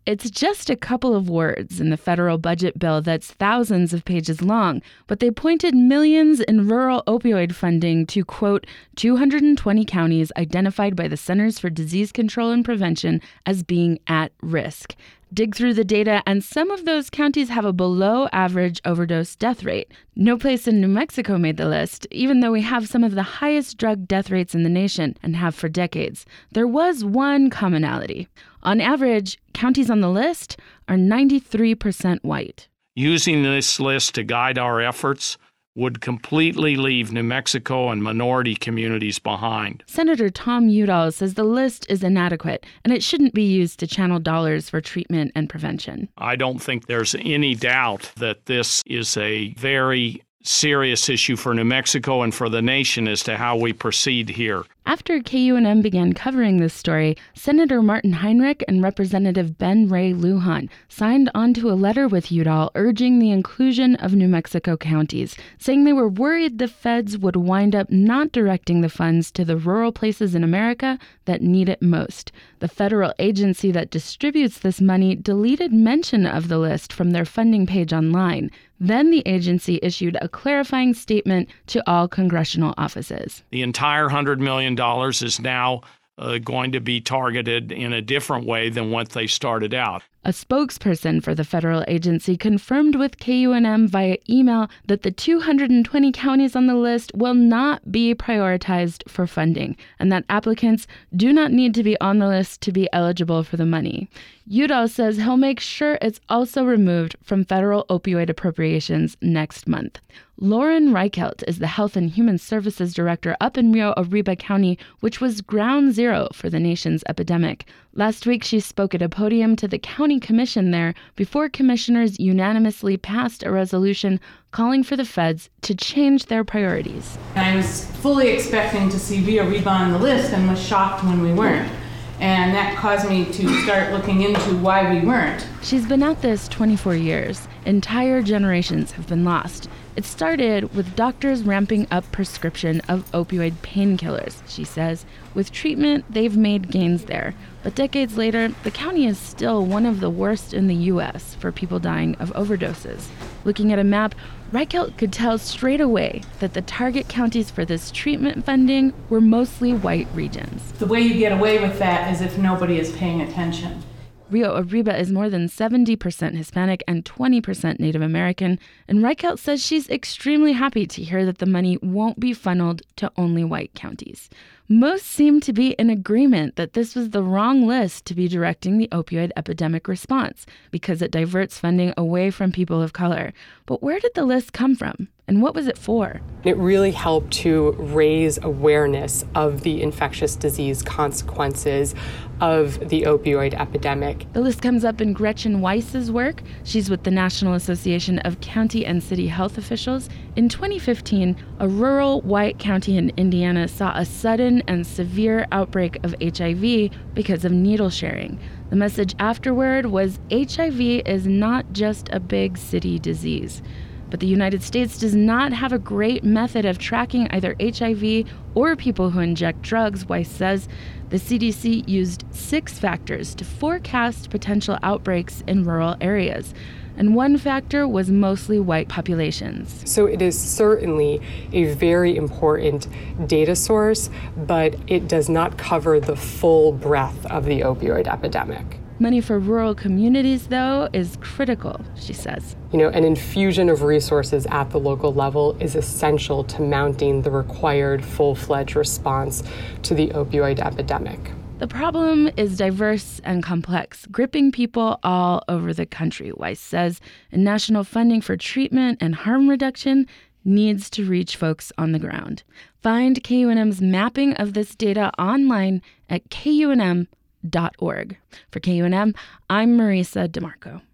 It's just a couple of words in the federal budget bill that's thousands of pages long, but they pointed millions in rural opioid funding to, quote, 220 counties identified by the Centers for Disease Control and Prevention as being at risk. Dig through the data, and some of those counties have a below-average overdose death rate. No place in New Mexico made the list, even though we have some of the highest drug death rates in the nation and have for decades. There was one commonality. On average, counties on the list are 93% white. Using this list to guide our efforts would completely leave New Mexico and minority communities behind. Senator Tom Udall says the list is inadequate and it shouldn't be used to channel dollars for treatment and prevention. I don't think there's any doubt that this is a very serious issue for New Mexico and for the nation as to how we proceed here. After KUNM began covering this story, Senator Martin Heinrich and Representative Ben Ray Lujan signed onto a letter with Udall urging the inclusion of New Mexico counties, saying they were worried the feds would wind up not directing the funds to the rural places in America that need it most. The federal agency that distributes this money deleted mention of the list from their funding page online. Then the agency issued a clarifying statement to all congressional offices. The entire $100 million is now going to be targeted in a different way than what they started out. A spokesperson for the federal agency confirmed with KUNM via email that the 220 counties on the list will not be prioritized for funding and that applicants do not need to be on the list to be eligible for the money. Udall says he'll make sure it's also removed from federal opioid appropriations next month. Lauren Reichelt is the Health and Human Services Director up in Rio Arriba County, which was ground zero for the nation's epidemic. Last week, she spoke at a podium to the county commission there before commissioners unanimously passed a resolution calling for the feds to change their priorities. I was fully expecting to see Rio Arriba on the list and was shocked when we weren't. And that caused me to start looking into why we weren't. She's been at this 24 years. Entire generations have been lost. It started with doctors ramping up prescription of opioid painkillers, she says. With treatment, they've made gains there. But decades later, the county is still one of the worst in the U.S. for people dying of overdoses. Looking at a map, Reichelt could tell straight away that the target counties for this treatment funding were mostly white regions. The way you get away with that is if nobody is paying attention. Rio Arriba is more than 70% Hispanic and 20% Native American, and Reichelt says she's extremely happy to hear that the money won't be funneled to only white counties. Most seem to be in agreement that this was the wrong list to be directing the opioid epidemic response because it diverts funding away from people of color. But where did the list come from? And what was it for? It really helped to raise awareness of the infectious disease consequences of the opioid epidemic. The list comes up in Gretchen Weiss's work. She's with the National Association of County and City Health Officials. In 2015, a rural white county in Indiana saw a sudden and severe outbreak of HIV because of needle sharing. The message afterward was HIV is not just a big city disease. But the United States does not have a great method of tracking either HIV or people who inject drugs, Weiss says. The CDC used 6 factors to forecast potential outbreaks in rural areas. And one factor was mostly white populations. So it is certainly a very important data source, but it does not cover the full breadth of the opioid epidemic. Money for rural communities, though, is critical, she says. An infusion of resources at the local level is essential to mounting the required full-fledged response to the opioid epidemic. The problem is diverse and complex, gripping people all over the country, Weiss says, and national funding for treatment and harm reduction needs to reach folks on the ground. Find KUNM's mapping of this data online at KUNM.org. For KUNM, I'm Marisa DeMarco.